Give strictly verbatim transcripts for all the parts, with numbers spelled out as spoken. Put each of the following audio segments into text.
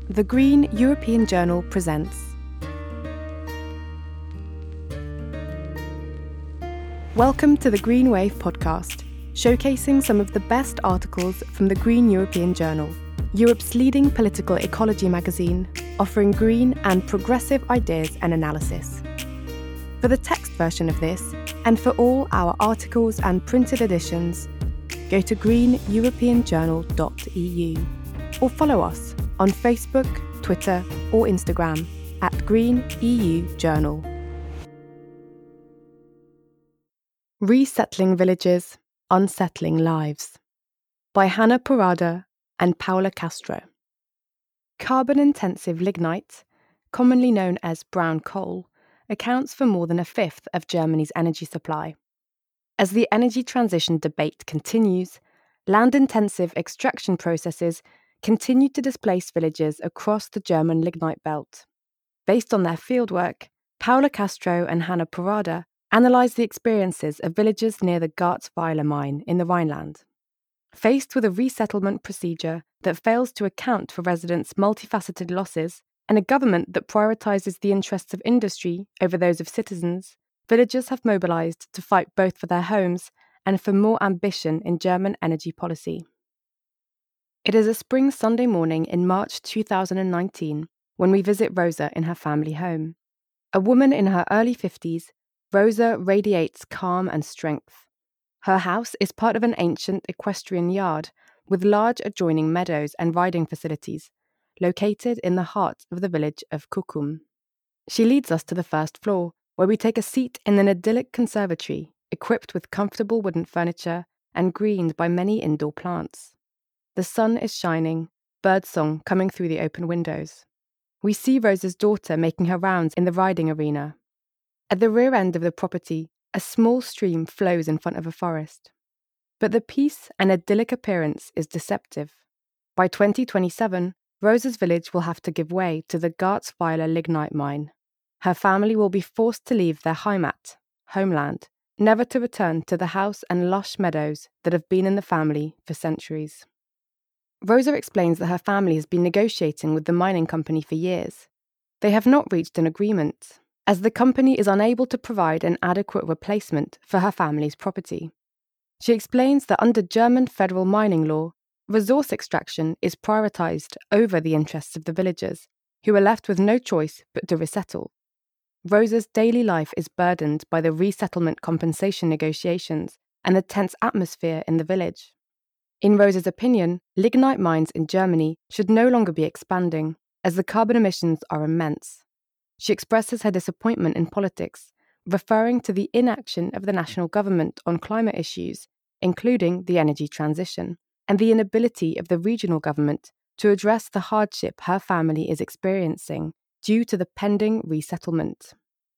The Green European Journal presents Welcome to the Green Wave podcast, showcasing some of the best articles from the Green European Journal, Europe's leading political ecology magazine, offering green and progressive ideas and analysis. For the text version of this, and for all our articles and printed editions, go to green european journal dot e u or follow us on Facebook, Twitter or Instagram at Green E U Journal. Resettling Villages, Unsettling Lives by Hannah Parada and Paula Castro. Carbon-intensive lignite, commonly known as brown coal, accounts for more than a fifth of Germany's energy supply. As the energy transition debate continues, land-intensive extraction processes continue to displace villages across the German lignite belt. Based on their fieldwork, Paula Castro and Hannah Parada analysed the experiences of villagers near the Garzweiler mine in the Rhineland. Faced with a resettlement procedure that fails to account for residents' multifaceted losses and a government that prioritises the interests of industry over those of citizens, villagers have mobilised to fight both for their homes and for more ambition in German energy policy. It is a spring Sunday morning in March two thousand nineteen when we visit Rosa in her family home. A woman in her early fifties, Rosa radiates calm and strength. Her house is part of an ancient equestrian yard with large adjoining meadows and riding facilities, located in the heart of the village of Kukum. She leads us to the first floor, where we take a seat in an idyllic conservatory equipped with comfortable wooden furniture and greened by many indoor plants. The sun is shining, birdsong coming through the open windows. We see Rosa's daughter making her rounds in the riding arena. At the rear end of the property, a small stream flows in front of a forest. But the peace and idyllic appearance is deceptive. By twenty twenty-seven, Rosa's village will have to give way to the Garzweiler lignite mine. Her family will be forced to leave their Heimat, homeland, never to return to the house and lush meadows that have been in the family for centuries. Rosa explains that her family has been negotiating with the mining company for years. They have not reached an agreement, as the company is unable to provide an adequate replacement for her family's property. She explains that under German federal mining law, resource extraction is prioritised over the interests of the villagers, who are left with no choice but to resettle. Rosa's daily life is burdened by the resettlement compensation negotiations and the tense atmosphere in the village. In Rosa's opinion, lignite mines in Germany should no longer be expanding, as the carbon emissions are immense. She expresses her disappointment in politics, referring to the inaction of the national government on climate issues, including the energy transition, and the inability of the regional government to address the hardship her family is experiencing due to the pending resettlement.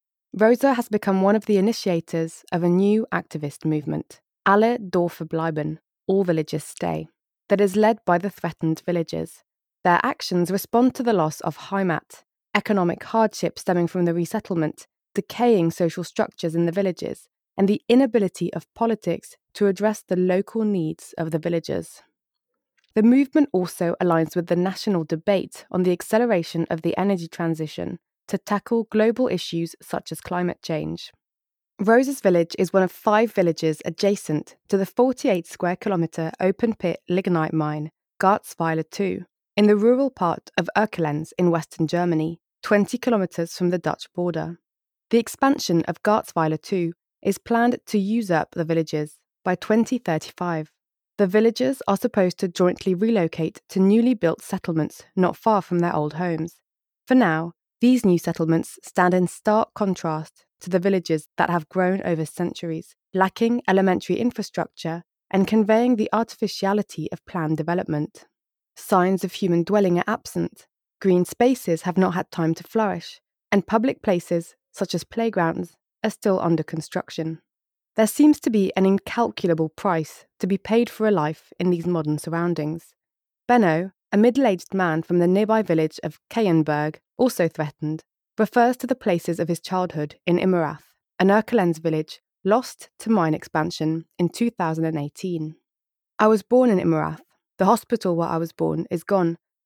Rosa has become one of the initiators of a new activist movement, Alle Dörfer bleiben, All Villages Stay, that is led by the threatened villagers. Their actions respond to the loss of Heimat, economic hardship stemming from the resettlement, decaying social structures in the villages, and the inability of politics to address the local needs of the villagers. The movement also aligns with the national debate on the acceleration of the energy transition to tackle global issues such as climate change. Rosa's village is one of five villages adjacent to the forty-eight square kilometre open-pit lignite mine, Garzweiler two, in the rural part of Erkelenz in western Germany, twenty kilometres from the Dutch border. The expansion of Garzweiler two is planned to usurp the villages by twenty thirty-five. The villagers are supposed to jointly relocate to newly built settlements not far from their old homes. For now, these new settlements stand in stark contrast to the villages that have grown over centuries, lacking elementary infrastructure and conveying the artificiality of planned development. Signs of human dwelling are absent, green spaces have not had time to flourish, and public places, such as playgrounds, are still under construction. There seems to be an incalculable price to be paid for a life in these modern surroundings. Benno, a middle-aged man from the nearby village of Keienberg, also threatened, refers to the places of his childhood in Immerath, an Erkelenz village lost to mine expansion in two thousand eighteen. I was born in Immerath. The hospital where I was born is gone,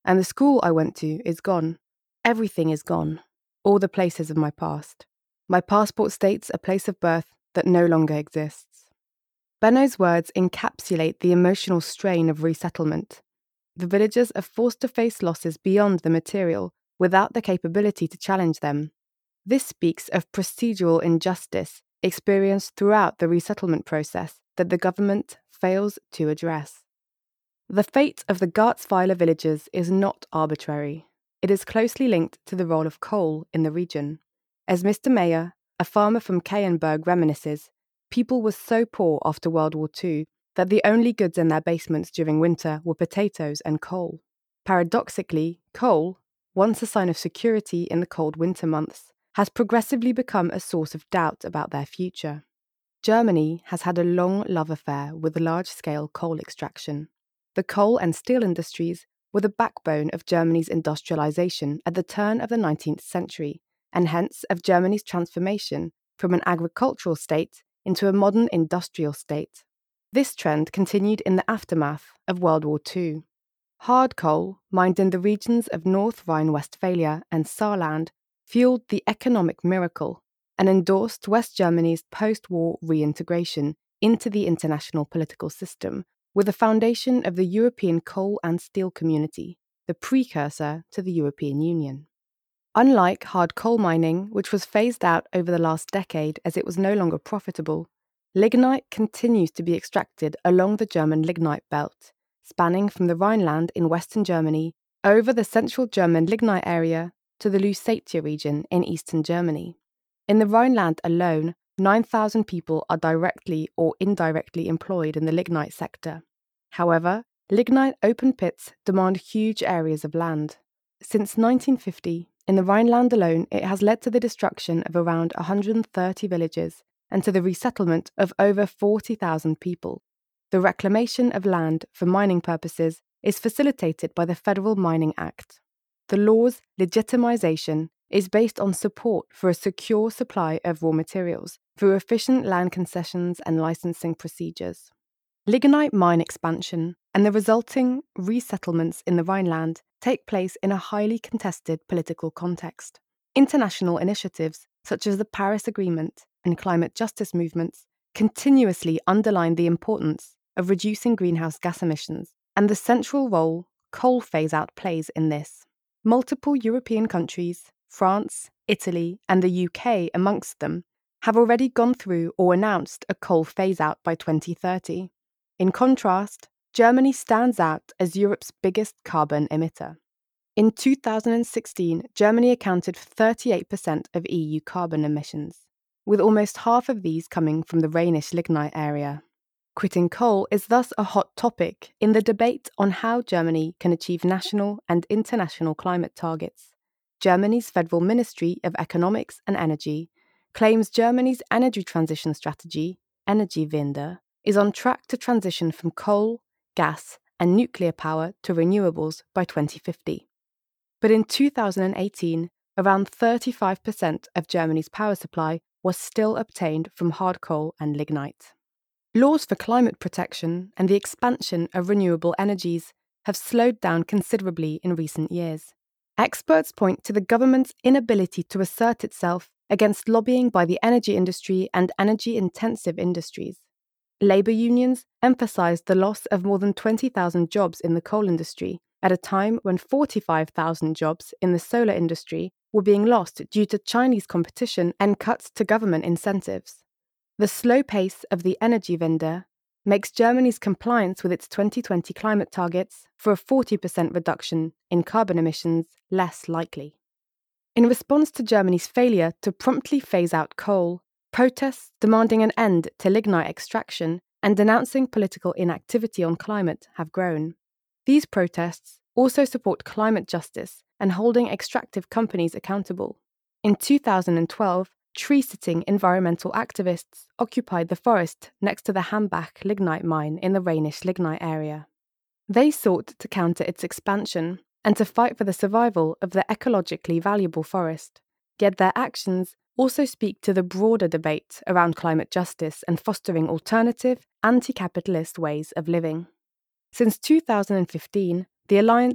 and the school I went to is gone. Everything is gone. All the places of my past. My passport states a place of birth that no longer exists. Benno's words encapsulate the emotional strain of resettlement. The villagers are forced to face losses beyond the material, without the capability to challenge them. This speaks of procedural injustice experienced throughout the resettlement process that the government fails to address. The fate of the Garzweiler villagers is not arbitrary. It is closely linked to the role of coal in the region. As Mister Mayer, a farmer from Keienberg, reminisces, people were so poor after World War Two that the only goods in their basements during winter were potatoes and coal. Paradoxically, coal, once a sign of security in the cold winter months, has progressively become a source of doubt about their future. Germany has had a long love affair with large-scale coal extraction. The coal and steel industries were the backbone of Germany's industrialization at the turn of the nineteenth century, and hence of Germany's transformation from an agricultural state into a modern industrial state. This trend continued in the aftermath of World War Two. Hard coal, mined in the regions of North Rhine-Westphalia and Saarland, fueled the economic miracle and endorsed West Germany's post-war reintegration into the international political system, with the foundation of the European Coal and Steel Community, the precursor to the European Union. Unlike hard coal mining, which was phased out over the last decade as it was no longer profitable, lignite continues to be extracted along the German lignite belt, spanning from the Rhineland in western Germany over the central German lignite area to the Lusatia region in eastern Germany. In the Rhineland alone, nine thousand people are directly or indirectly employed in the lignite sector. However, lignite open pits demand huge areas of land. Since nineteen fifty, in the Rhineland alone, it has led to the destruction of around one hundred thirty villages and to the resettlement of over forty thousand people. The reclamation of land for mining purposes is facilitated by the Federal Mining Act. The law's legitimization is based on support for a secure supply of raw materials through efficient land concessions and licensing procedures. Lignite mine expansion and the resulting resettlements in the Rhineland take place in a highly contested political context. International initiatives, such as the Paris Agreement and climate justice movements, continuously underline the importance of reducing greenhouse gas emissions and the central role coal phase-out plays in this. Multiple European countries, France, Italy, and the U K amongst them, have already gone through or announced a coal phase-out by twenty thirty. In contrast, Germany stands out as Europe's biggest carbon emitter. In two thousand sixteen, Germany accounted for thirty-eight percent of E U carbon emissions, with almost half of these coming from the Rhenish lignite area. Quitting coal is thus a hot topic in the debate on how Germany can achieve national and international climate targets. Germany's Federal Ministry of Economics and Energy claims Germany's energy transition strategy, Energiewende, is on track to transition from coal, gas, and nuclear power to renewables by twenty fifty. But in two thousand eighteen, around thirty-five percent of Germany's power supply was still obtained from hard coal and lignite. Laws for climate protection and the expansion of renewable energies have slowed down considerably in recent years. Experts point to the government's inability to assert itself against lobbying by the energy industry and energy-intensive industries. Labour unions emphasised the loss of more than twenty thousand jobs in the coal industry at a time when forty-five thousand jobs in the solar industry were being lost due to Chinese competition and cuts to government incentives. The slow pace of the Energiewende makes Germany's compliance with its twenty twenty climate targets for a forty percent reduction in carbon emissions less likely. In response to Germany's failure to promptly phase out coal, protests demanding an end to lignite extraction and denouncing political inactivity on climate have grown. These protests also support climate justice and holding extractive companies accountable. In two thousand twelve, tree-sitting environmental activists occupied the forest next to the Hambach lignite mine in the Rhenish lignite area. They sought to counter its expansion and to fight for the survival of the ecologically valuable forest. Yet their actions also speak to the broader debate around climate justice and fostering alternative, anti-capitalist ways of living. Since two thousand fifteen, the Alliance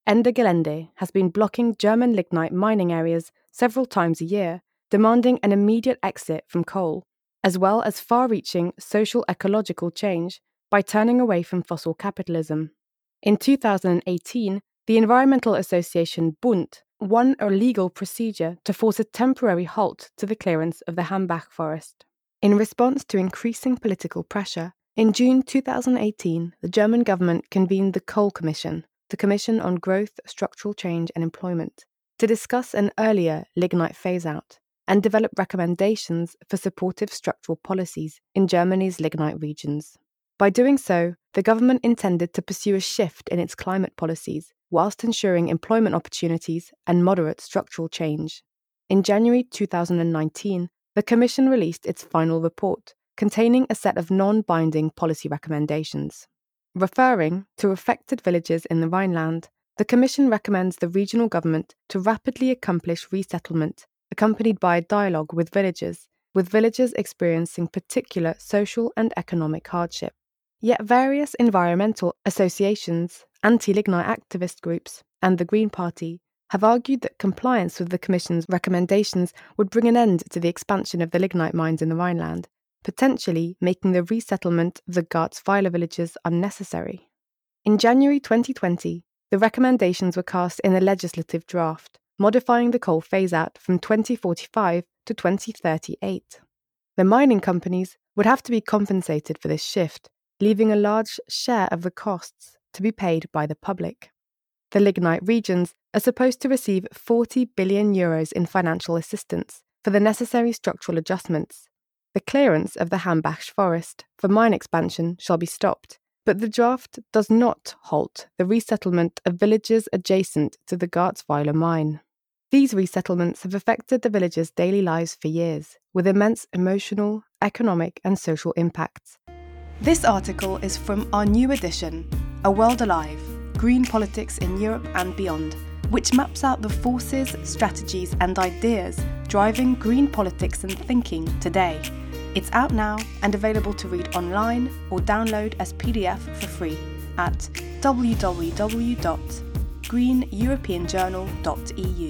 Ende Gelände has been blocking German lignite mining areas several times a year, demanding an immediate exit from coal, as well as far-reaching social ecological change by turning away from fossil capitalism. In two thousand eighteen, the environmental association Bund won a legal procedure to force a temporary halt to the clearance of the Hambach forest. In response to increasing political pressure, in June two thousand eighteen, the German government convened the Coal Commission, the Commission on Growth, Structural Change and Employment, to discuss an earlier lignite phase-out and develop recommendations for supportive structural policies in Germany's lignite regions. By doing so, the government intended to pursue a shift in its climate policies, whilst ensuring employment opportunities and moderate structural change. In January two thousand nineteen, the Commission released its final report, containing a set of non-binding policy recommendations. Referring to affected villages in the Rhineland, the Commission recommends the regional government to rapidly accomplish resettlement, accompanied by a dialogue with villagers, with villagers experiencing particular social and economic hardship. Yet various environmental associations, anti-lignite activist groups, and the Green Party have argued that compliance with the Commission's recommendations would bring an end to the expansion of the lignite mines in the Rhineland, potentially making the resettlement of the Garzweiler villages unnecessary. In January twenty twenty, the recommendations were cast in a legislative draft, modifying the coal phase-out from twenty forty-five to twenty thirty-eight. The mining companies would have to be compensated for this shift, leaving a large share of the costs to be paid by the public. The lignite regions are supposed to receive forty billion euros in financial assistance for the necessary structural adjustments. The clearance of the Hambach forest for mine expansion shall be stopped, but the draft does not halt the resettlement of villages adjacent to the Garzweiler mine. These resettlements have affected the villagers' daily lives for years, with immense emotional, economic and social impacts. This article is from our new edition, A World Alive, Green Politics in Europe and Beyond, which maps out the forces, strategies and ideas driving green politics and thinking today. It's out now and available to read online or download as P D F for free at w w w dot green european journal dot e u.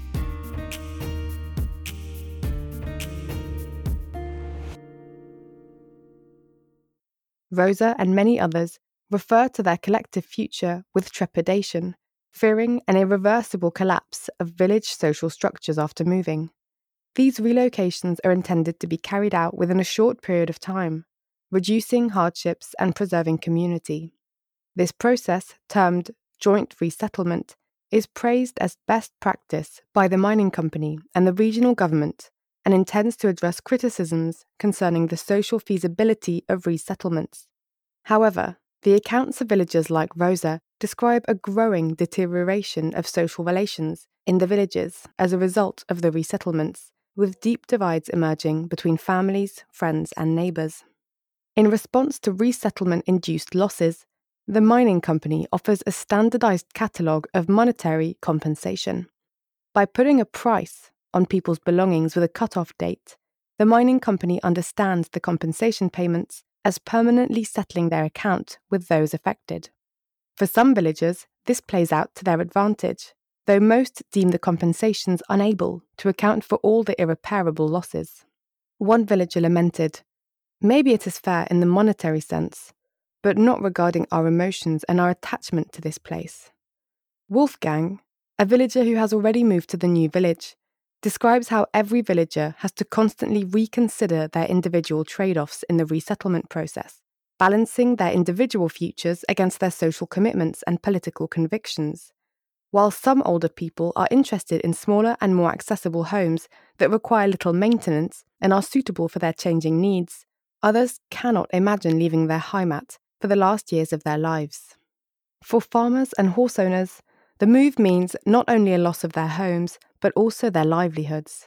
Rosa and many others refer to their collective future with trepidation, fearing an irreversible collapse of village social structures after moving. These relocations are intended to be carried out within a short period of time, reducing hardships and preserving community. This process, termed joint resettlement, is praised as best practice by the mining company and the regional government, and intends to address criticisms concerning the social feasibility of resettlements. However, the accounts of villagers like Rosa describe a growing deterioration of social relations in the villages as a result of the resettlements, with deep divides emerging between families, friends, and neighbours. In response to resettlement-induced losses, the mining company offers a standardised catalogue of monetary compensation. By putting a price on people's belongings with a cut-off date, the mining company understands the compensation payments as permanently settling their account with those affected. For some villagers, this plays out to their advantage, though most deem the compensations unable to account for all the irreparable losses. One villager lamented, "Maybe it is fair in the monetary sense, but not regarding our emotions and our attachment to this place." Wolfgang, a villager who has already moved to the new village, describes how every villager has to constantly reconsider their individual trade-offs in the resettlement process, balancing their individual futures against their social commitments and political convictions. While some older people are interested in smaller and more accessible homes that require little maintenance and are suitable for their changing needs, others cannot imagine leaving their Heimat for the last years of their lives. For farmers and horse owners, the move means not only a loss of their homes, but also their livelihoods.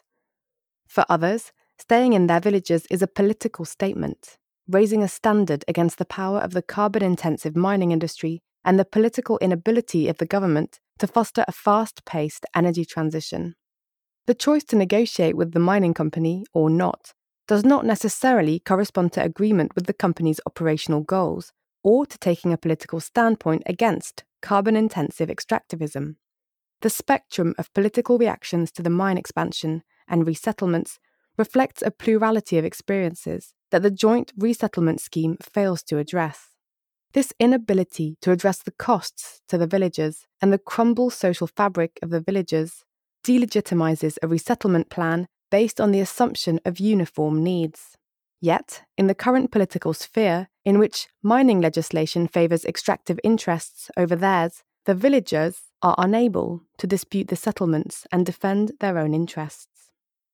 For others, staying in their villages is a political statement, raising a standard against the power of the carbon-intensive mining industry and the political inability of the government to foster a fast-paced energy transition. The choice to negotiate with the mining company, or not, does not necessarily correspond to agreement with the company's operational goals, or to taking a political standpoint against carbon-intensive extractivism. The spectrum of political reactions to the mine expansion and resettlements reflects a plurality of experiences that the joint resettlement scheme fails to address. This inability to address the costs to the villagers and the crumbled social fabric of the villagers delegitimizes a resettlement plan based on the assumption of uniform needs. Yet, in the current political sphere, in which mining legislation favours extractive interests over theirs, the villagers are unable to dispute the settlements and defend their own interests.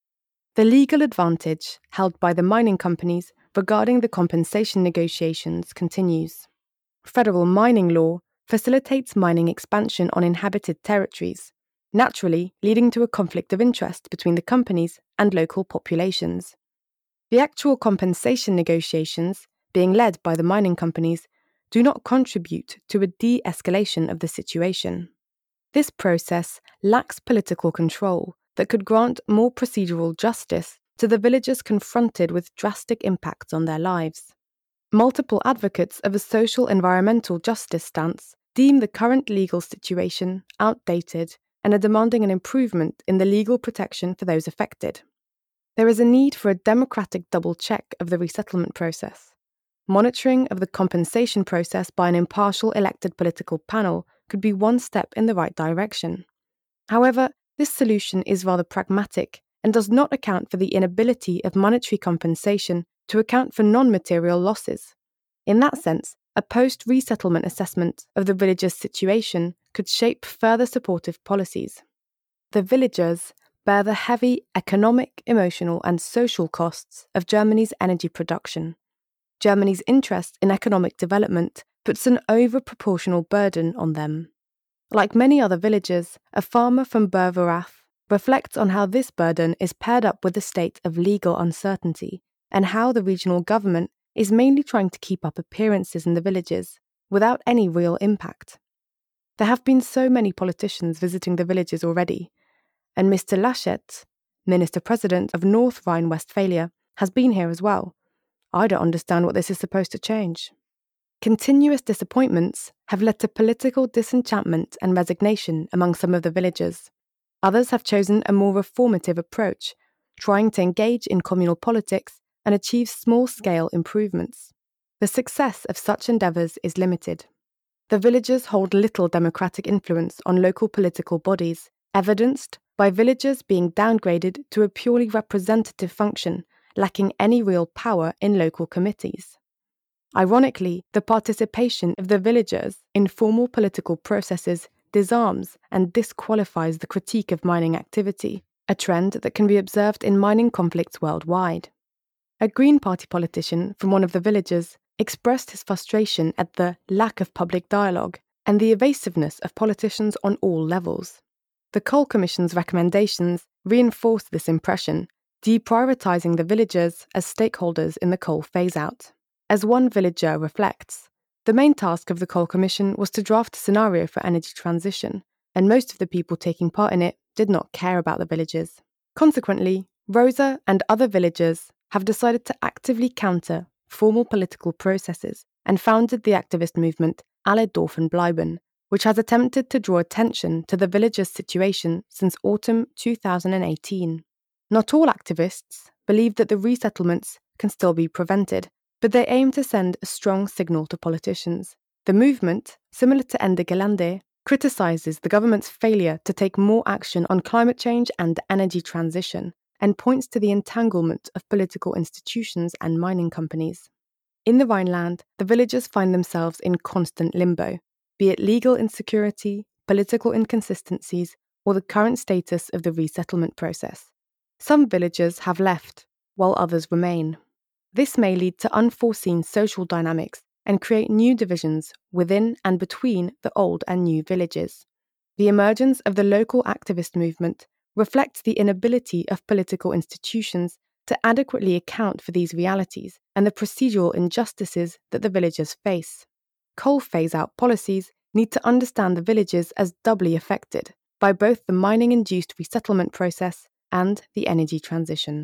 The legal advantage held by the mining companies regarding the compensation negotiations continues. Federal mining law facilitates mining expansion on inhabited territories, naturally leading to a conflict of interest between the companies and local populations. The actual compensation negotiations, being led by the mining companies, do not contribute to a de-escalation of the situation. This process lacks political control that could grant more procedural justice to the villagers confronted with drastic impacts on their lives. Multiple advocates of a social environmental justice stance deem the current legal situation outdated and are demanding an improvement in the legal protection for those affected. There is a need for a democratic double check of the resettlement process. Monitoring of the compensation process by an impartial elected political panel could be one step in the right direction. However, this solution is rather pragmatic and does not account for the inability of monetary compensation to account for non-material losses. In that sense, a post-resettlement assessment of the villagers' situation could shape further supportive policies. The villagers bear the heavy economic, emotional, and social costs of Germany's energy production. Germany's interest in economic development puts an over-proportional burden on them. Like many other villagers, a farmer from Berverath reflects on how this burden is paired up with a state of legal uncertainty and how the regional government is mainly trying to keep up appearances in the villages without any real impact. There have been so many politicians visiting the villages already, and Mister Laschet, Minister-President of North Rhine-Westphalia, has been here as well. I don't understand what this is supposed to change. Continuous disappointments have led to political disenchantment and resignation among some of the villagers. Others have chosen a more reformative approach, trying to engage in communal politics and achieve small-scale improvements. The success of such endeavours is limited. The villagers hold little democratic influence on local political bodies, evidenced by villagers being downgraded to a purely representative function, lacking any real power in local committees. Ironically, the participation of the villagers in formal political processes disarms and disqualifies the critique of mining activity, a trend that can be observed in mining conflicts worldwide. A Green Party politician from one of the villages expressed his frustration at the lack of public dialogue and the evasiveness of politicians on all levels. The Coal Commission's recommendations reinforce this impression, deprioritising the villagers as stakeholders in the coal phase-out. As one villager reflects, the main task of the Coal Commission was to draft a scenario for energy transition, and most of the people taking part in it did not care about the villages. Consequently, Rosa and other villagers have decided to actively counter formal political processes and founded the activist movement Alle Dorfen bleiben, which has attempted to draw attention to the villagers' situation since autumn two thousand eighteen. Not all activists believe that the resettlements can still be prevented, but they aim to send a strong signal to politicians. The movement, similar to Ende Gelände, criticises the government's failure to take more action on climate change and energy transition, and points to the entanglement of political institutions and mining companies. In the Rhineland, the villagers find themselves in constant limbo, be it legal insecurity, political inconsistencies, or the current status of the resettlement process. Some villagers have left, while others remain. This may lead to unforeseen social dynamics and create new divisions within and between the old and new villages. The emergence of the local activist movement reflects the inability of political institutions to adequately account for these realities and the procedural injustices that the villagers face. Coal phase-out policies need to understand the villages as doubly affected by both the mining-induced resettlement process and the energy transition.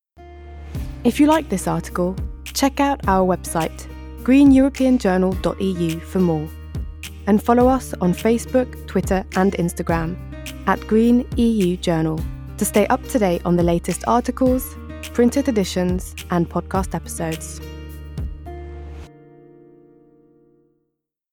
If you like this article, check out our website, green european journal dot e u, for more. and follow us on Facebook, Twitter and Instagram at Green E U Journal to stay up to date on the latest articles, printed editions and podcast episodes.